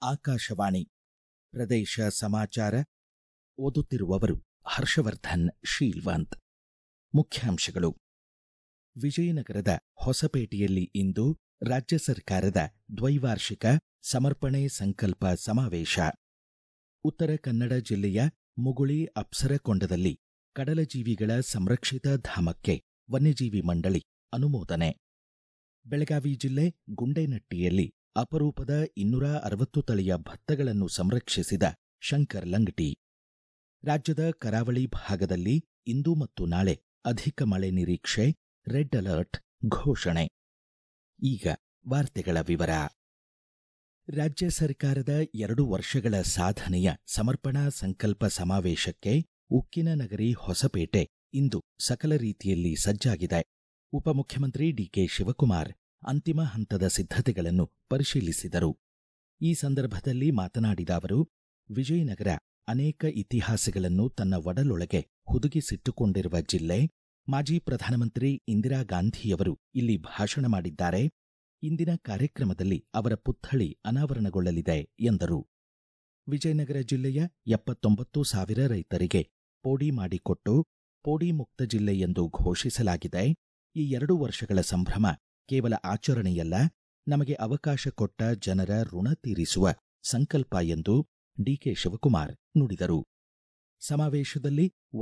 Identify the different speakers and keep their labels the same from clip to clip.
Speaker 1: ಆಕಾಶವಾಣಿ ಪ್ರದೇಶ ಸಮಾಚಾರ ಓದುತ್ತಿರುವವರು ಹರ್ಷವರ್ಧನ್ ಶೀಲ್ವಂತ್. ಮುಖ್ಯಾಂಶಗಳು. ವಿಜಯನಗರದ ಹೊಸಪೇಟೆಯಲ್ಲಿ ಇಂದು ರಾಜ್ಯ ಸರ್ಕಾರದ ದ್ವೈವಾರ್ಷಿಕ ಸಮರ್ಪಣೆ ಸಂಕಲ್ಪ ಸಮಾವೇಶ. ಉತ್ತರ ಕನ್ನಡ ಜಿಲ್ಲೆಯ ಮುಗುಳಿ ಅಪ್ಸರಕೊಂಡದಲ್ಲಿ ಕಡಲಜೀವಿಗಳ ಸಂರಕ್ಷಿತ ಧಾಮಕ್ಕೆ ವನ್ಯಜೀವಿ ಮಂಡಳಿ ಅನುಮೋದನೆ. ಬೆಳಗಾವಿ ಜಿಲ್ಲೆ ಗುಂಡೇನಟ್ಟಿಯಲ್ಲಿ ಅಪರೂಪದ 260 ತಳಿಯ ಭತ್ತಗಳನ್ನು ಸಂರಕ್ಷಿಸಿದ ಶಂಕರ್ ಲಂಗಟಿ. ರಾಜ್ಯದ ಕರಾವಳಿ ಭಾಗದಲ್ಲಿ ಇಂದು ಮತ್ತು ನಾಳೆ ಅಧಿಕ ಮಳೆ ನಿರೀಕ್ಷೆ, ರೆಡ್ ಅಲರ್ಟ್ ಘೋಷಣೆ. ಈಗ ವಾರ್ತೆಗಳ ವಿವರ. ರಾಜ್ಯ ಸರ್ಕಾರದ 2 ವರ್ಷಗಳ ಸಾಧನೆಯ ಸಮರ್ಪಣಾ ಸಂಕಲ್ಪ ಸಮಾವೇಶಕ್ಕೆ ಉಕ್ಕಿನ ನಗರಿ ಹೊಸಪೇಟೆ ಇಂದು ಸಕಲ ರೀತಿಯಲ್ಲಿ ಸಜ್ಜಾಗಿದೆ. ಉಪಮುಖ್ಯಮಂತ್ರಿ ಡಿಕೆ ಶಿವಕುಮಾರ್ ಅಂತಿಮ ಹಂತದ ಸಿದ್ಧತೆಗಳನ್ನು ಪರಿಶೀಲಿಸಿದರು. ಈ ಸಂದರ್ಭದಲ್ಲಿ ಮಾತನಾಡಿದ ಅವರು, ವಿಜಯನಗರ ಅನೇಕ ಇತಿಹಾಸಗಳನ್ನು ತನ್ನ ಒಡಲೊಳಗೆ ಹುದುಗಿಸಿಟ್ಟುಕೊಂಡಿರುವ ಜಿಲ್ಲೆ. ಮಾಜಿ ಪ್ರಧಾನಮಂತ್ರಿ ಇಂದಿರಾ ಗಾಂಧಿಯವರು ಇಲ್ಲಿ ಭಾಷಣ ಮಾಡಿದ್ದಾರೆ. ಇಂದಿನ ಕಾರ್ಯಕ್ರಮದಲ್ಲಿ ಅವರ ಪುತ್ಥಳಿ ಅನಾವರಣಗೊಳ್ಳಲಿದೆ ಎಂದರು. ವಿಜಯನಗರ ಜಿಲ್ಲೆಯ 79,000 ರೈತರಿಗೆ ಪೋಡಿ ಮಾಡಿಕೊಟ್ಟು ಪೋಡಿ ಮುಕ್ತ ಜಿಲ್ಲೆ ಎಂದು ಘೋಷಿಸಲಾಗಿದೆ. ಈ 2 ವರ್ಷಗಳ ಸಂಭ್ರಮ ಕೇವಲ ಆಚರಣೆಯಲ್ಲ, ನಮಗೆ ಅವಕಾಶ ಕೊಟ್ಟ ಜನರ ಋಣ ತೀರಿಸುವ ಸಂಕಲ್ಪ ಎಂದು ಡಿಕೆ ಶಿವಕುಮಾರ್ ನುಡಿದರು. ಸಮಾವೇಶದಲ್ಲಿ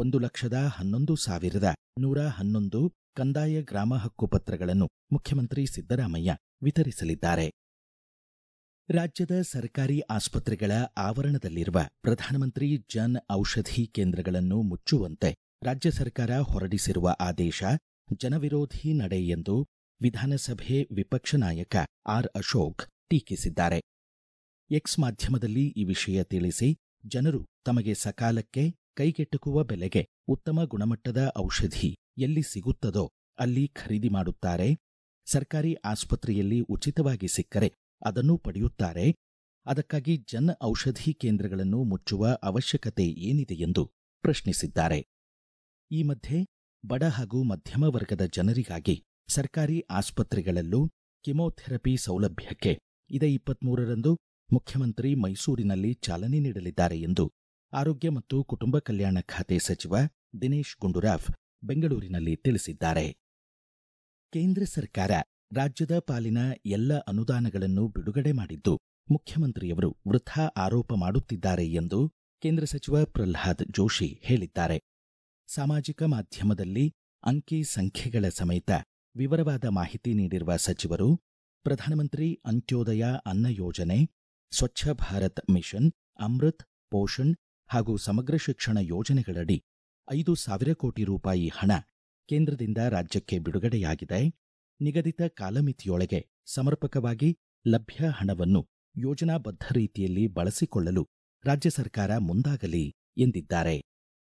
Speaker 1: 1,11,111 ಕಂದಾಯ ಗ್ರಾಮ ಹಕ್ಕು ಪತ್ರಗಳನ್ನು ಮುಖ್ಯಮಂತ್ರಿ ಸಿದ್ದರಾಮಯ್ಯ ವಿತರಿಸಲಿದ್ದಾರೆ. ರಾಜ್ಯದ ಸರ್ಕಾರಿ ಆಸ್ಪತ್ರೆಗಳ ಆವರಣದಲ್ಲಿರುವ ಪ್ರಧಾನಮಂತ್ರಿ ಜನ್ ಔಷಧಿ ಕೇಂದ್ರಗಳನ್ನು ಮುಚ್ಚುವಂತೆ ರಾಜ್ಯ ಸರ್ಕಾರ ಹೊರಡಿಸಿರುವ ಆದೇಶ ಜನವಿರೋಧಿ ನಡೆ ಎಂದು ವಿಧಾನಸಭೆ ವಿಪಕ್ಷ ನಾಯಕ ಆರ್ ಅಶೋಕ್ ಟೀಕಿಸಿದ್ದಾರೆ. ಎಕ್ಸ್ ಮಾಧ್ಯಮದಲ್ಲಿ ಈ ವಿಷಯ ತಿಳಿಸಿ, ಜನರು ತಮಗೆ ಸಕಾಲಕ್ಕೆ ಕೈಗೆಟುಕುವ ಬೆಲೆಗೆ ಉತ್ತಮ ಗುಣಮಟ್ಟದ ಔಷಧಿ ಎಲ್ಲಿ ಸಿಗುತ್ತದೋ ಅಲ್ಲಿ ಖರೀದಿ ಮಾಡುತ್ತಾರೆ. ಸರ್ಕಾರಿ ಆಸ್ಪತ್ರೆಯಲ್ಲಿ ಉಚಿತವಾಗಿ ಸಿಕ್ಕರೆ ಅದನ್ನೂ ಪಡೆಯುತ್ತಾರೆ. ಅದಕ್ಕಾಗಿ ಜನ್ ಔಷಧಿ ಕೇಂದ್ರಗಳನ್ನು ಮುಚ್ಚುವ ಅವಶ್ಯಕತೆ ಏನಿದೆ ಎಂದು ಪ್ರಶ್ನಿಸಿದ್ದಾರೆ. ಈ ಮಧ್ಯೆ ಬಡ ಹಾಗೂ ಮಧ್ಯಮ ವರ್ಗದ ಜನರಿಗಾಗಿ ಸರ್ಕಾರಿ ಆಸ್ಪತ್ರೆಗಳಲ್ಲೂ ಕಿಮೋಥೆರಪಿ ಸೌಲಭ್ಯಕ್ಕೆ ಇದೇ 23ರಂದು ಮುಖ್ಯಮಂತ್ರಿ ಮೈಸೂರಿನಲ್ಲಿ ಚಾಲನೆ ನೀಡಲಿದ್ದಾರೆ ಎಂದು ಆರೋಗ್ಯ ಮತ್ತು ಕುಟುಂಬ ಕಲ್ಯಾಣ ಖಾತೆ ಸಚಿವ ದಿನೇಶ್ ಗುಂಡೂರಾವ್ ಬೆಂಗಳೂರಿನಲ್ಲಿ ತಿಳಿಸಿದ್ದಾರೆ. ಕೇಂದ್ರ ಸರ್ಕಾರ ರಾಜ್ಯದ ಪಾಲಿನ ಎಲ್ಲ ಅನುದಾನಗಳನ್ನು ಬಿಡುಗಡೆ ಮಾಡಿದ್ದು ಮುಖ್ಯಮಂತ್ರಿಯವರು ವೃಥಾ ಆರೋಪ ಮಾಡುತ್ತಿದ್ದಾರೆ ಎಂದು ಕೇಂದ್ರ ಸಚಿವ ಪ್ರಹ್ಲಾದ್ ಜೋಶಿ ಹೇಳಿದ್ದಾರೆ. ಸಾಮಾಜಿಕ ಮಾಧ್ಯಮದಲ್ಲಿ ಅಂಕಿ ಸಂಖ್ಯೆಗಳ ಸಮೇತ ವಿವರವಾದ ಮಾಹಿತಿ ನೀಡಿರುವ ಸಚಿವರು, ಪ್ರಧಾನಮಂತ್ರಿ ಅಂತ್ಯೋದಯ ಅನ್ನ ಯೋಜನೆ, ಸ್ವಚ್ಛ ಭಾರತ್ ಮಿಷನ್, ಅಮೃತ್, ಪೋಷಣ್ ಹಾಗೂ ಸಮಗ್ರ ಶಿಕ್ಷಣ ಯೋಜನೆಗಳಡಿ 5,000 ಕೋಟಿ ರೂಪಾಯಿ ಹಣ ಕೇಂದ್ರದಿಂದ ರಾಜ್ಯಕ್ಕೆ ಬಿಡುಗಡೆಯಾಗಿದೆ. ನಿಗದಿತ ಕಾಲಮಿತಿಯೊಳಗೆ ಸಮರ್ಪಕವಾಗಿ ಲಭ್ಯ ಹಣವನ್ನು ಯೋಜನಾಬದ್ಧ ರೀತಿಯಲ್ಲಿ ಬಳಸಿಕೊಳ್ಳಲು ರಾಜ್ಯ ಸರ್ಕಾರ ಮುಂದಾಗಲಿ ಎಂದಿದ್ದಾರೆ.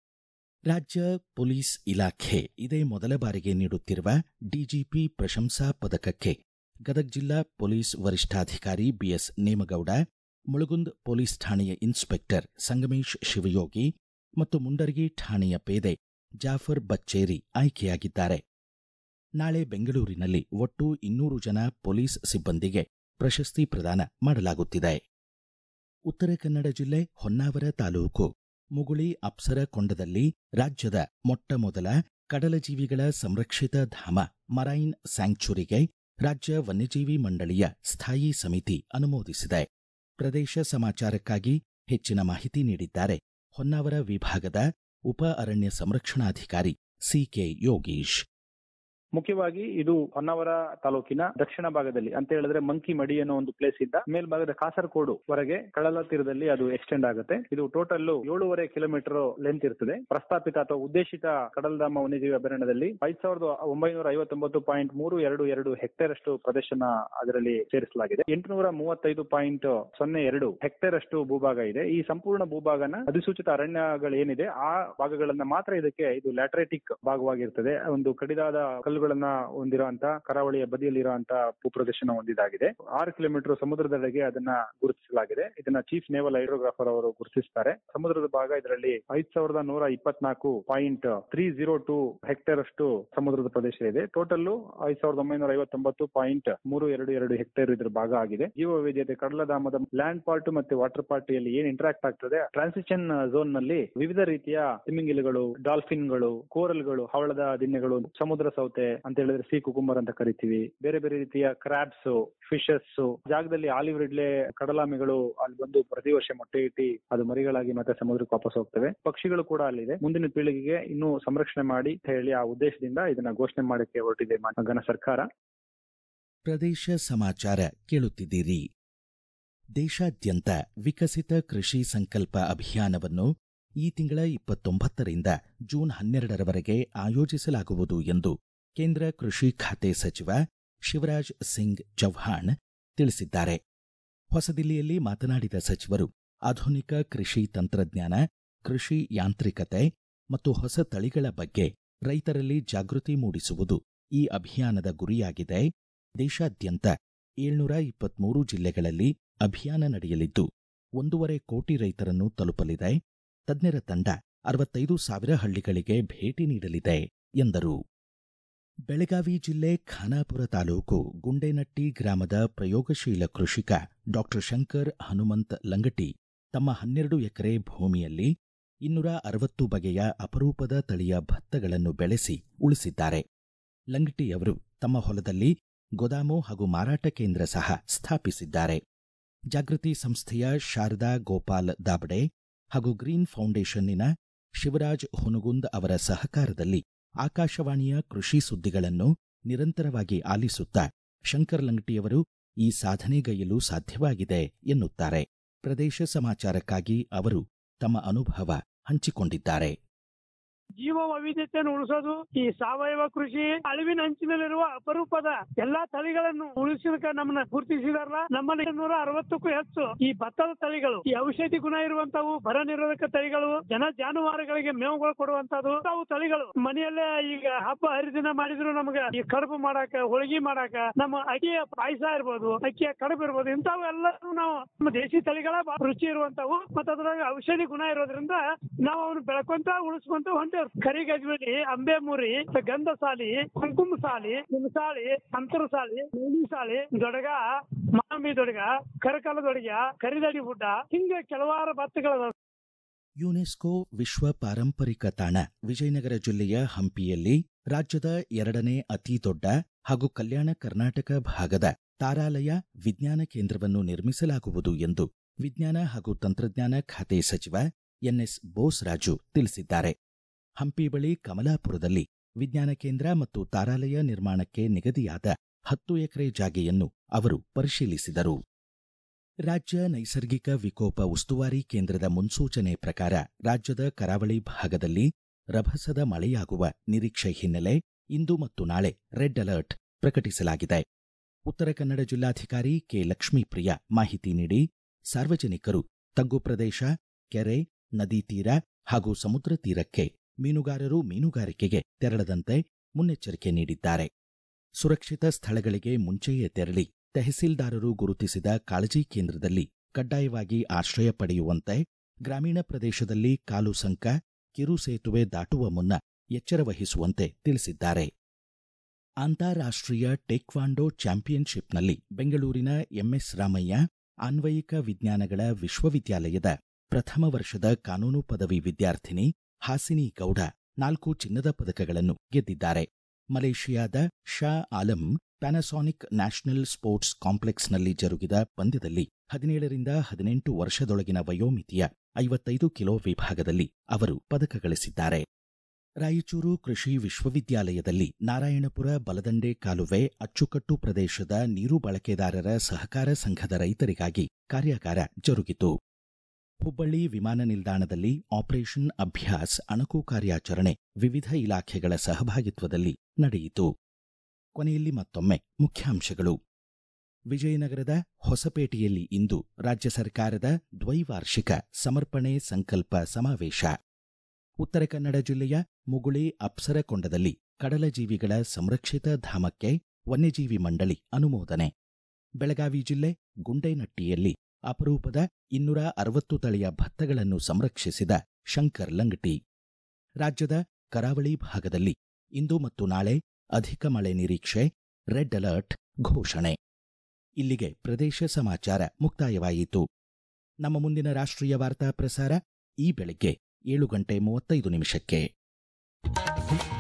Speaker 1: ರಾಜ್ಯ ಪೊಲೀಸ್ ಇಲಾಖೆ ಇದೇ ಮೊದಲ ಬಾರಿಗೆ ನೀಡುತ್ತಿರುವ ಡಿಜಿಪಿ ಪ್ರಶಂಸಾ ಪದಕಕ್ಕೆ ಗದಗ ಜಿಲ್ಲಾ ಪೊಲೀಸ್ ವರಿಷ್ಠಾಧಿಕಾರಿ ಬಿಎಸ್ ನೇಮಗೌಡ, ಮುಳಗುಂದ್ ಪೊಲೀಸ್ ಠಾಣೆಯ ಇನ್ಸ್ಪೆಕ್ಟರ್ ಸಂಗಮೇಶ್ ಶಿವಯೋಗಿ ಮತ್ತು ಮುಂಡರಗಿ ಠಾಣೆಯ ಪೇದೆ ಜಾಫರ್ ಬಚ್ಚೇರಿ ಆಯ್ಕೆಯಾಗಿದ್ದಾರೆ. ನಾಳೆ ಬೆಂಗಳೂರಿನಲ್ಲಿ ಒಟ್ಟು 200 ಜನ ಪೊಲೀಸ್ ಸಿಬ್ಬಂದಿಗೆ ಪ್ರಶಸ್ತಿ ಪ್ರದಾನ ಮಾಡಲಾಗುತ್ತಿದೆ. ಉತ್ತರ ಕನ್ನಡ ಜಿಲ್ಲೆ ಹೊನ್ನಾವರ ತಾಲೂಕು ಮುಗುಳಿ ಅಪ್ಸರಕೊಂಡದಲ್ಲಿ ರಾಜ್ಯದ ಮೊಟ್ಟಮೊದಲ ಕಡಲಜೀವಿಗಳ ಸಂರಕ್ಷಿತ ಧಾಮ ಮರೈನ್ ಸ್ಯಾಂಕ್ಚುರಿಗೆ ರಾಜ್ಯ ವನ್ಯಜೀವಿ ಮಂಡಳಿಯ ಸ್ಥಾಯಿ ಸಮಿತಿ ಅನುಮೋದಿಸಿದೆ. ಪ್ರದೇಶ ಸಮಾಚಾರಕ್ಕಾಗಿ ಹೆಚ್ಚಿನ ಮಾಹಿತಿ ನೀಡಿದ್ದಾರೆ ಹೊನ್ನಾವರ ವಿಭಾಗದ ಉಪ ಅರಣ್ಯ ಸಂರಕ್ಷಣಾಧಿಕಾರಿ ಸಿಕೆ ಯೋಗೀಶ್.
Speaker 2: ಮುಖ್ಯವಾಗಿ ಇದು ಹೊನ್ನಾವರ ತಾಲೂಕಿನ ದಕ್ಷಿಣ ಭಾಗದಲ್ಲಿ ಅಂತ ಹೇಳಿದ್ರೆ ಮಂಕಿ ಮಡಿ ಅನ್ನೋ ಒಂದು ಪ್ಲೇಸ್ ಇಂದ ಮೇಲ್ಭಾಗದ ಕಾಸರಕೋಡು ವರೆಗೆ ಕಡಲ ತೀರದಲ್ಲಿ ಅದು ಎಕ್ಸ್ಟೆಂಡ್ ಆಗುತ್ತೆ. ಇದು ಟೋಟಲ್ 7.5 ಕಿಲೋಮೀಟರ್ ಲೆಂತ್ ಇರ್ತದೆ. ಪ್ರಸ್ತಾಪಿತ ಅಥವಾ ಉದ್ದೇಶಿತ ಕಡಲಧಾಮ ವನ್ಯಜೀವಿ ಅಭಯಾರಣ್ಯದಲ್ಲಿ 5,950.322 ಹೆಕ್ಟೇರ್ ಅಷ್ಟು ಪ್ರದೇಶನ ಅದರಲ್ಲಿ ಸೇರಿಸಲಾಗಿದೆ. 835.02 ಹೆಕ್ಟೇರ್ ಅಷ್ಟು ಭೂಭಾಗ ಇದೆ. ಈ ಸಂಪೂರ್ಣ ಭೂಭಾಗನ ಅಧಿಸೂಚಿತ ಅರಣ್ಯಗಳೇನಿದೆ ಆ ಭಾಗಗಳನ್ನ ಮಾತ್ರ ಇದು ಲ್ಯಾಟ್ರೇಟಿಕ್ ಭಾಗವಾಗಿರ್ತದೆ. ಒಂದು ಕಡಿದಾದ ಕಲ್ಲು ಮೀನುಗಳನ್ನ ಹೊಂದಿರುವಂತ ಕರಾವಳಿಯ ಬದಿಯಲ್ಲಿರುವಂತ ಭೂಪ್ರದೇಶನ ಹೊಂದಿದಾಗಿದೆ. 6 ಕಿಲೋಮೀಟರ್ ಸಮುದ್ರದೆಡೆಗೆ ಅದನ್ನ ಗುರುತಿಸಲಾಗಿದೆ. ಇದನ್ನ ಚೀಫ್ ನೇವಲ್ ಹೈಡ್ರೋಗ್ರಾಫರ್ ಅವರು ಗುರುತಿಸುತ್ತಾರೆ. ಸಮುದ್ರದ ಭಾಗ ಇದರಲ್ಲಿ 5124.302 ಹೆಕ್ಟೇರ್ ಅಷ್ಟು ಸಮುದ್ರದ ಪ್ರದೇಶ ಇದೆ. ಟೋಟಲ್ 5959.322 ಹೆಕ್ಟೇರ್ ಇದ್ರ ಭಾಗ ಆಗಿದೆ. ಜೀವ ವೈವಿಧ್ಯತೆ ಕಡಲಧಾಮದ ಲ್ಯಾಂಡ್ ಪಾರ್ಟ್ ಮತ್ತೆ ವಾಟರ್ ಪಾರ್ಟಿಯಲ್ಲಿ ಏನ್ ಇಂಟರಾಕ್ಟ್ ಆಗ್ತದೆ, ಟ್ರಾನ್ಸಿಷನ್ ಝೋನ್ ನಲ್ಲಿ ವಿವಿಧ ರೀತಿಯ ತಿಮಿಂಗಿಲಗಳು, ಡಾಲ್ಫಿನ್ಗಳು, ಕೋರಲ್ಗಳು, ಹವಳದ ದಿಣ್ಣೆಗಳು, ಸಮುದ್ರ ಸೌತೆ ಅಂತ ಹೇಳಿದ್ರೆ ಸೀ ಕುಕುಂಬರ್ ಅಂತ ಕರಿತೀವಿ, ಬೇರೆ ಬೇರೆ ರೀತಿಯ ಕ್ರಾಬ್ಸ್, ಫಿಶಸ್, ಜಾಗದಲ್ಲಿ ಆಲಿವ್ ರಿಡ್ಲೆ ಕಡಲಾಮೆಗಳು ಅಲ್ಲಿ ಬಂದು ಪ್ರತಿ ವರ್ಷ ಮೊಟ್ಟೆ ಇಟ್ಟಿ ಅದು ಮರಿಗಳಾಗಿ ಮತ್ತೆ ಸಮುದ್ರಕ್ಕೆ ವಾಪಸ್ ಹೋಗ್ತವೆ. ಪಕ್ಷಿಗಳು ಕೂಡ ಅಲ್ಲಿದೆ. ಮುಂದಿನ ಪೀಳಿಗೆಗೆ ಇನ್ನೂ ಸಂರಕ್ಷಣೆ ಮಾಡಿ ಹೇಳಿ ಆ ಉದ್ದೇಶದಿಂದ ಇದನ್ನ ಘೋಷಣೆ ಮಾಡಕ್ಕೆ ಹೊರಟಿದೆ ಘನ ಸರ್ಕಾರ.
Speaker 1: ಪ್ರದೇಶ ಸಮಾಚಾರ ಕೇಳುತ್ತಿದ್ದೀರಿ. ದೇಶಾದ್ಯಂತ ವಿಕಸಿತ ಕೃಷಿ ಸಂಕಲ್ಪ ಅಭಿಯಾನವನ್ನು ಈ ತಿಂಗಳ 29ರಿಂದ ಜೂನ್ 12ರವರೆಗೆ ಆಯೋಜಿಸಲಾಗುವುದು ಎಂದು ಕೇಂದ್ರ ಕೃಷಿ ಖಾತೆ ಸಚಿವ ಶಿವರಾಜ್ ಸಿಂಗ್ ಚೌಹಾಣ್ ತಿಳಿಸಿದ್ದಾರೆ. ಹೊಸದಿಲ್ಲಿಯಲ್ಲಿ ಮಾತನಾಡಿದ ಸಚಿವರು, ಆಧುನಿಕ ಕೃಷಿ ತಂತ್ರಜ್ಞಾನ, ಕೃಷಿ ಯಾಂತ್ರಿಕತೆ ಮತ್ತು ಹೊಸ ತಳಿಗಳ ಬಗ್ಗೆ ರೈತರಲ್ಲಿ ಜಾಗೃತಿ ಮೂಡಿಸುವುದು ಈ ಅಭಿಯಾನದ ಗುರಿಯಾಗಿದೆ. ದೇಶಾದ್ಯಂತ 723 ಜಿಲ್ಲೆಗಳಲ್ಲಿ ಅಭಿಯಾನ ನಡೆಯಲಿದ್ದು 1.5 ಕೋಟಿ ರೈತರನ್ನು ತಲುಪಲಿದೆ. ತಜ್ಞರ ತಂಡ 65,000 ಹಳ್ಳಿಗಳಿಗೆ ಭೇಟಿ ನೀಡಲಿದೆ ಎಂದರು. ಬೆಳಗಾವಿ ಜಿಲ್ಲೆ ಖಾನಾಪುರ ತಾಲೂಕು ಗುಂಡೇನಟ್ಟಿ ಗ್ರಾಮದ ಪ್ರಯೋಗಶೀಲ ಕೃಷಿಕ ಡಾಕ್ಟರ್ ಶಂಕರ್ ಹನುಮಂತ್ ಲಂಗಟಿ ತಮ್ಮ 12 ಎಕರೆ ಭೂಮಿಯಲ್ಲಿ 260 ಬಗೆಯ ಅಪರೂಪದ ತಳಿಯ ಭತ್ತಗಳನ್ನು ಬೆಳೆಸಿ ಉಳಿಸಿದ್ದಾರೆ. ಲಂಗಟಿಯವರು ತಮ್ಮ ಹೊಲದಲ್ಲಿ ಗೋದಾಮು ಹಾಗೂ ಮಾರಾಟ ಕೇಂದ್ರ ಸಹ ಸ್ಥಾಪಿಸಿದ್ದಾರೆ. ಜಾಗೃತಿ ಸಂಸ್ಥೆಯ ಶಾರದಾ ಗೋಪಾಲ್ ದಾಬಡೆ ಹಾಗೂ ಗ್ರೀನ್ ಫೌಂಡೇಶನ್ನಿನ ಶಿವರಾಜ್ ಹುನಗುಂದ್ ಅವರ ಸಹಕಾರದಲ್ಲಿ ಆಕಾಶವಾಣಿಯ ಕೃಷಿ ಸುದ್ದಿಗಳನ್ನು ನಿರಂತರವಾಗಿ ಆಲಿಸುತ್ತಾ ಶಂಕರ್ ಲಂಗಟಿಯವರು ಈ ಸಾಧನೆಗೈಯಲು ಸಾಧ್ಯವಾಗಿದೆ ಎನ್ನುತ್ತಾರೆ. ಪ್ರದೇಶ ಸಮಾಚಾರಕ್ಕಾಗಿ ಅವರು ತಮ್ಮ ಅನುಭವ ಹಂಚಿಕೊಂಡಿದ್ದಾರೆ.
Speaker 3: ಜೀವ ವೈವಿಧ್ಯತೆಯನ್ನು ಉಳಿಸೋದು ಈ ಸಾವಯವ ಕೃಷಿ ಅಳಿವಿನ ಅಂಚಿನಲ್ಲಿರುವ ಅಪರೂಪದ ಎಲ್ಲಾ ತಳಿಗಳನ್ನು ಉಳಿಸಿದಕ್ಕೆ ನಮ್ಮನ್ನ ಗುರುತಿಸಿದಾರಲ್ಲ. ನಮ್ಮಲ್ಲಿ 260ಕ್ಕೂ ಹೆಚ್ಚು ಈ ಭತ್ತದ ತಳಿಗಳು, ಈ ಔಷಧಿ ಗುಣ ಇರುವಂತವು, ಬರ ನಿರೋಧಕ ತಳಿಗಳು, ಜಾನುವಾರುಗಳಿಗೆ ಮೇವುಗಳು ಕೊಡುವಂತದ್ದು ಅವು ತಳಿಗಳು. ಮನೆಯಲ್ಲೇ ಈಗ ಹಬ್ಬ ಹರಿದಿನ ಮಾಡಿದ್ರು ನಮ್ಗೆ ಈ ಕಡುಬು ಮಾಡಾಕ, ಹೋಳಿಗೆ ಮಾಡಾಕ, ನಮ್ಮ ಅಕ್ಕಿಯ ಪಾಯಸ ಇರ್ಬೋದು, ಅಕ್ಕಿಯ ಕಡುಬು ಇರ್ಬೋದು, ಇಂಥವು ಎಲ್ಲರೂ ನಾವು ನಮ್ಮ ದೇಶಿ ತಳಿಗಳ ರುಚಿ ಇರುವಂತವು ಮತ್ತು ಅದ್ರಾಗ ಔಷಧಿ ಗುಣ ಇರೋದ್ರಿಂದ ನಾವು ಅವನು ಬೆಳ್ಕೊಂತ ಉಳಿಸ್ಕೊಂತ ಹೊಂಟೇವ್. ಕರಿಗಜ್ವಲಿ, ಅಂಬೆಮುರಿ, ಗಂಧಸಾಲಿ, ಕುಂಕುಮ ಸಾಲಿ, ನಿಮಸಾಳಿ, ಅಂತರ ಸಾಲಿ, ನೀಲಿ ಸಾಲಿ, ದೊಡಗ, ಮಾಮಿ ದೊಡಗ, ಕರಕಲ ದೊಡಗ, ಕರಿದಡಿ ಗುಡ್ಡ, ಹಿಂಗೆ ಕೆಲವಾರು ಭತ್ತಗಳ.
Speaker 1: ಯುನೆಸ್ಕೋ ವಿಶ್ವ ಪಾರಂಪರಿಕ ತಾಣ ವಿಜಯನಗರ ಜಿಲ್ಲೆಯ ಹಂಪಿಯಲ್ಲಿ ರಾಜ್ಯದ 2ನೇ ಅತಿ ದೊಡ್ಡ ಹಾಗೂ ಕಲ್ಯಾಣ ಕರ್ನಾಟಕ ಭಾಗದ ತಾರಾಲಯ ವಿಜ್ಞಾನ ಕೇಂದ್ರವನ್ನು ನಿರ್ಮಿಸಲಾಗುವುದು ಎಂದು ವಿಜ್ಞಾನ ಹಾಗೂ ತಂತ್ರಜ್ಞಾನ ಖಾತೆ ಸಚಿವ ಎನ್ಎಸ್ ಬೋಸರಾಜು ತಿಳಿಸಿದ್ದಾರೆ. ಹಂಪಿ ಬಳಿ ಕಮಲಾಪುರದಲ್ಲಿ ವಿಜ್ಞಾನ ಕೇಂದ್ರ ಮತ್ತು ತಾರಾಲಯ ನಿರ್ಮಾಣಕ್ಕೆ ನಿಗದಿಯಾದ 10 ಎಕರೆ ಜಾಗೆಯನ್ನು ಅವರು ಪರಿಶೀಲಿಸಿದರು. ರಾಜ್ಯ ನೈಸರ್ಗಿಕ ವಿಕೋಪ ಉಸ್ತುವಾರಿ ಕೇಂದ್ರದ ಮುನ್ಸೂಚನೆ ಪ್ರಕಾರ ರಾಜ್ಯದ ಕರಾವಳಿ ಭಾಗದಲ್ಲಿ ರಭಸದ ಮಳೆಯಾಗುವ ನಿರೀಕ್ಷೆ ಹಿನ್ನೆಲೆ ಇಂದು ಮತ್ತು ನಾಳೆ ರೆಡ್ ಅಲರ್ಟ್ ಪ್ರಕಟಿಸಲಾಗಿದೆ. ಉತ್ತರ ಕನ್ನಡ ಜಿಲ್ಲಾಧಿಕಾರಿ ಕೆ ಲಕ್ಷ್ಮೀಪ್ರಿಯ ಮಾಹಿತಿ ನೀಡಿ, ಸಾರ್ವಜನಿಕರು ತಗ್ಗು ಪ್ರದೇಶ, ಕೆರೆ, ನದಿ ತೀರ ಹಾಗೂ ಸಮುದ್ರ ತೀರಕ್ಕೆ ಮೀನುಗಾರರು ಮೀನುಗಾರಿಕೆಗೆ ತೆರಳದಂತೆ ಮುನ್ನೆಚ್ಚರಿಕೆ ನೀಡಿದ್ದಾರೆ. ಸುರಕ್ಷಿತ ಸ್ಥಳಗಳಿಗೆ ಮುಂಚೆಯೇ ತೆರಳಿ ತಹಸೀಲ್ದಾರರು ಗುರುತಿಸಿದ ಕಾಳಜಿ ಕೇಂದ್ರದಲ್ಲಿ ಕಡ್ಡಾಯವಾಗಿ ಆಶ್ರಯ ಪಡೆಯುವಂತೆ, ಗ್ರಾಮೀಣ ಪ್ರದೇಶದಲ್ಲಿ ಕಾಲು ಸಂಕ, ಕಿರು ಸೇತುವೆ ದಾಟುವ ಮುನ್ನ ಎಚ್ಚರ ವಹಿಸುವಂತೆ ತಿಳಿಸಿದ್ದಾರೆ. ಅಂತಾರಾಷ್ಟ್ರೀಯ ಟೇಕ್ವಾಂಡೋ ಚಾಂಪಿಯನ್ಶಿಪ್ನಲ್ಲಿ ಬೆಂಗಳೂರಿನ ಎಂಎಸ್ ರಾಮಯ್ಯ ಅನ್ವಯಿಕ ವಿಜ್ಞಾನಗಳ ವಿಶ್ವವಿದ್ಯಾಲಯದ ಪ್ರಥಮ ವರ್ಷದ ಕಾನೂನು ಪದವಿ ವಿದ್ಯಾರ್ಥಿನಿ ಹಾಸಿನಿ ಗೌಡ 4 ಚಿನ್ನದ ಪದಕಗಳನ್ನು ಗೆದ್ದಿದ್ದಾರೆ. ಮಲೇಷಿಯಾದ Shah Alam Panasonic National Sports ಕಾಂಪ್ಲೆಕ್ಸ್ನಲ್ಲಿ ಜರುಗಿದ ಪಂದ್ಯದಲ್ಲಿ 17ರಿಂದ 18 ವರ್ಷದೊಳಗಿನ ವಯೋಮಿತಿಯ 55 ಕಿಲೋ ವಿಭಾಗದಲ್ಲಿ ಅವರು ಪದಕ ಗಳಿಸಿದ್ದಾರೆ. ರಾಯಚೂರು ಕೃಷಿ ವಿಶ್ವವಿದ್ಯಾಲಯದಲ್ಲಿ ನಾರಾಯಣಪುರ ಬಲದಂಡೆ ಕಾಲುವೆ ಅಚ್ಚುಕಟ್ಟು ಪ್ರದೇಶದ ನೀರು ಬಳಕೆದಾರರ ಸಹಕಾರ ಸಂಘದ ರೈತರಿಗಾಗಿ ಕಾರ್ಯಾಗಾರ ಜರುಗಿತು. ಹುಬ್ಬಳ್ಳಿ ವಿಮಾನ ನಿಲ್ದಾಣದಲ್ಲಿ ಆಪರೇಷನ್ ಅಭ್ಯಾಸ್ ಅಣಕು ಕಾರ್ಯಾಚರಣೆ ವಿವಿಧ ಇಲಾಖೆಗಳ ಸಹಭಾಗಿತ್ವದಲ್ಲಿ ನಡೆಯಿತು. ಕೊನೆಯಲ್ಲಿ ಮತ್ತೊಮ್ಮೆ ಮುಖ್ಯಾಂಶಗಳು. ವಿಜಯನಗರದ ಹೊಸಪೇಟೆಯಲ್ಲಿ ಇಂದು ರಾಜ್ಯ ಸರ್ಕಾರದ ದ್ವೈವಾರ್ಷಿಕ ಸಮರ್ಪಣೆ ಸಂಕಲ್ಪ ಸಮಾವೇಶ. ಉತ್ತರ ಕನ್ನಡ ಜಿಲ್ಲೆಯ ಮುಗುಳಿ ಅಪ್ಸರಕೊಂಡದಲ್ಲಿ ಕಡಲಜೀವಿಗಳ ಸಂರಕ್ಷಿತ ಧಾಮಕ್ಕೆ ವನ್ಯಜೀವಿ ಮಂಡಳಿ ಅನುಮೋದನೆ. ಬೆಳಗಾವಿ ಜಿಲ್ಲೆ ಗುಂಡೇನಟ್ಟಿಯಲ್ಲಿ ಅಪರೂಪದ 260 ತಳಿಯ ಭತ್ತಗಳನ್ನು ಸಂರಕ್ಷಿಸಿದ ಶಂಕರ್ ಲಂಗಟಿ. ರಾಜ್ಯದ ಕರಾವಳಿ ಭಾಗದಲ್ಲಿ ಇಂದು ಮತ್ತು ನಾಳೆ ಅಧಿಕ ಮಳೆ ನಿರೀಕ್ಷೆ, ರೆಡ್ ಅಲರ್ಟ್ ಘೋಷಣೆ. ಇಲ್ಲಿಗೆ ಪ್ರದೇಶ ಸಮಾಚಾರ ಮುಕ್ತಾಯವಾಯಿತು. ನಮ್ಮ ಮುಂದಿನ ರಾಷ್ಟ್ರೀಯ ವಾರ್ತಾ ಪ್ರಸಾರ ಈ ಬೆಳಗ್ಗೆ 7:35 ನಿಮಿಷಕ್ಕೆ.